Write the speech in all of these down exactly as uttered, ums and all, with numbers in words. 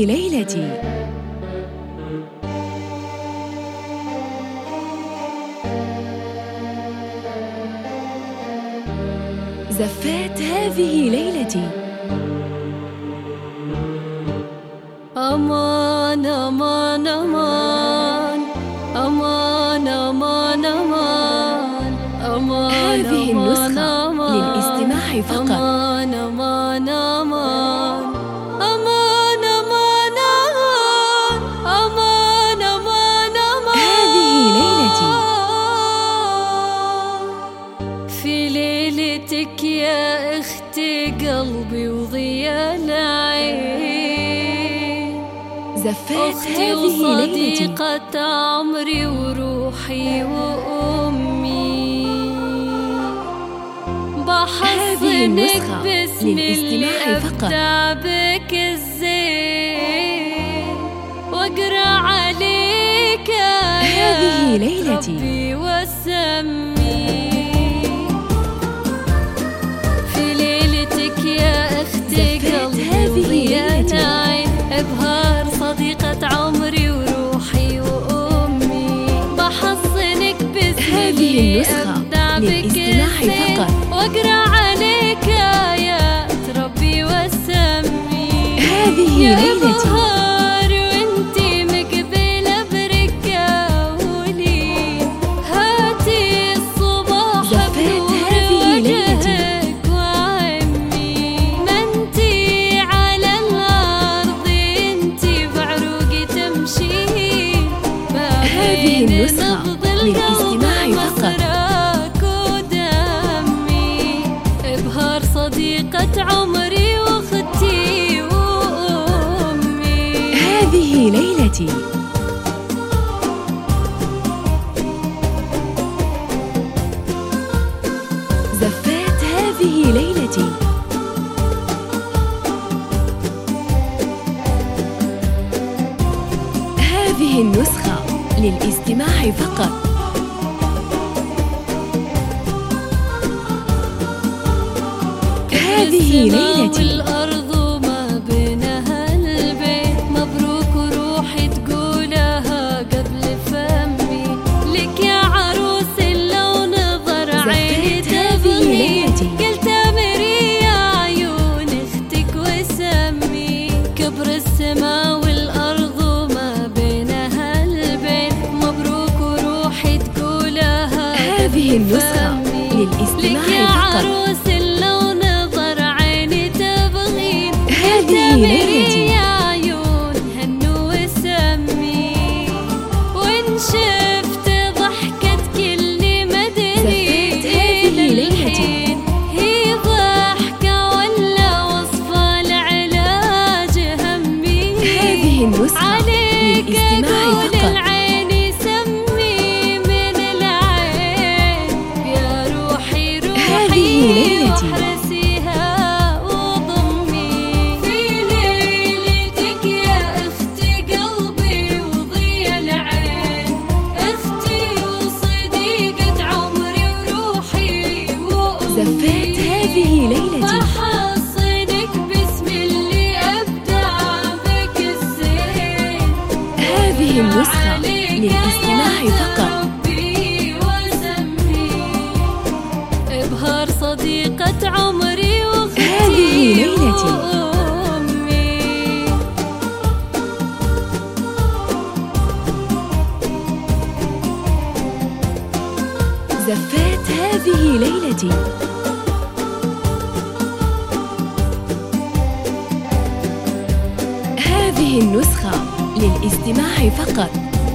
ليلتي. زفات هذه ليلتي. أمان أمان أمان أمان أمان أمان أمان هذه النسخة للاستماع فقط. أمان أمان أمان أمان أمان أمان أمان أمان هذه ليلتي. في ليلتك يا أختي قلبي وضياء العين، زفات أختي هذه ليلتي. وصديقة عمري وروحي وأمي، بحصنك باسم اللي أبدع بك الزين، وأقرأ عليك هذه ليلتي. ربي وأسمي. في ليلتك يا أختي قلبي وضياء العين، إبهار صديقة عمري وروحي وأمي، بحصنك باسم اللي أبدع بك الزين، وأقرأ عليك آيات ربي وأسمي. هذه ليلتي. وانتي مقبلة بركة ولين، هاتي الصباح بنور وجهك وعمي، ما انتي على الأرض انتي بعروقي تمشين، هذه النسخة للاستماع فقط. صديقة عمري واختي وأمي. هذه ليلتي. زفات هذه ليلتي. هذه النسخة للاستماع فقط. هذه ليلتي. والأرض وما بينها البيت، مبروك وروحي تقولها قبل فمي، لك يا عروس لو نظر عيني تبغي، قلت أمري يا عيون اختك وسمي، كبر السما والأرض وما بينها البيت، مبروك وروحي تقولها هذه النسخة للاستماع فقط. هذه ليلتي. يا عيون هنو وسمي، وإن شفت ضحكتك اللي مدري هذه ليلتي. هي ضحكة ولا وصفة لعلاج همي، هذه النسخة للاستماع فقط. العين سمي من العين، يا روحي روحي هذه ليلتي. زفات هذه ليلتي. بحصنك باسم اللي أبدع بك الزين، هذه النسخة للاستماع فقط. ربي وأسمي، إبهار صديقة عمري واختي هذه ليلتي. وأمي. زفات هذه ليلتي. هذه النسخة للاستماع فقط.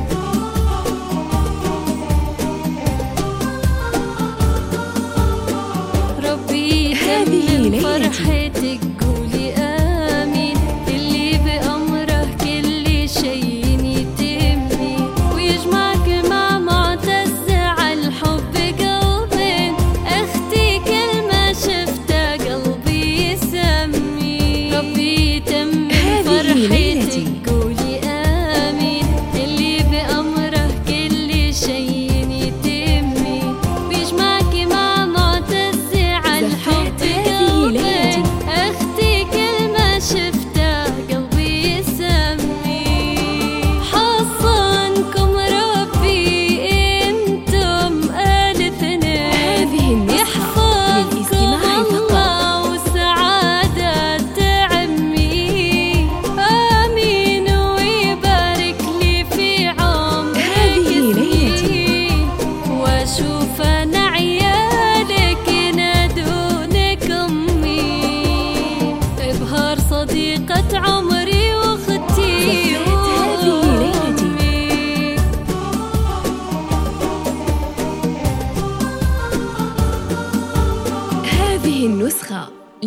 ربي هذه يتمم ليلتي. فرحتك قولي آمين، اللي بأمره كل شيء يتمني، ويجمعك مع معتز على الحب قلبين، أختي كل ما شفته قلبي يسمي. ربي يتمم فرحتك قولي آمين، اللي بأمره كل شيء يتمني، ويجمعك مع معتز على الحب قلبين، أختي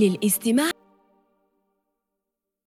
للاستماع